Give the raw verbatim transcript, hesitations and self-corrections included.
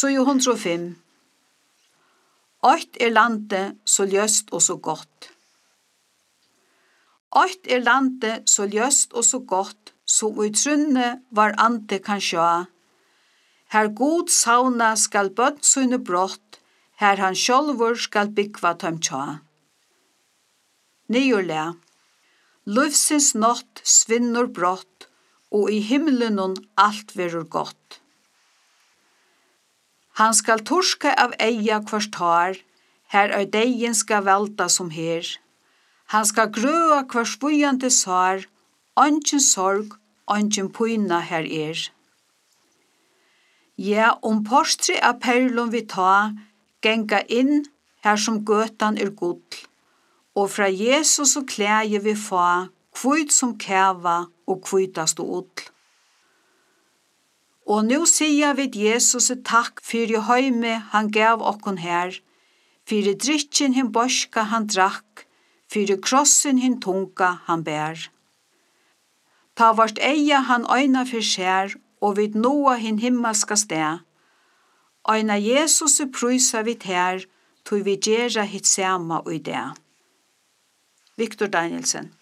Så jo hundre og fem. Øyt er landet så ljøst og så godt. Øyt er landet så ljøst og så godt, som i trunne var ante kan sjå. Her god sauna skal bøtt sine brott, her han sjølvor skal byggva tøm tja. Nyorle. Lufsins nått svinnur brott, og i himmelen alt verur godt. Han skal torska av eia kvartar, her er deien skal velta som her. Han skal grøa hver svujande sar, ongen sorg, ongen pyna her er. Ja, om porstri av perlon vi ta, genga inn her som gøtan er gull, og fra Jesus og klæje vi fa, kvitt som kæva og kvittast og ull. Og nu sier vi Jesus takk fyrir høyme han gav okkon her, fyrir drikken hin boska han drakk, fyrir krossen hin tunga han bær. Ta vart eia han øyna fyr skjær, og vid noa hin himmelska sted. Øyna Jesus prysa vid her, tog vi gjerra hitt sama og i det. Victor Danielsen.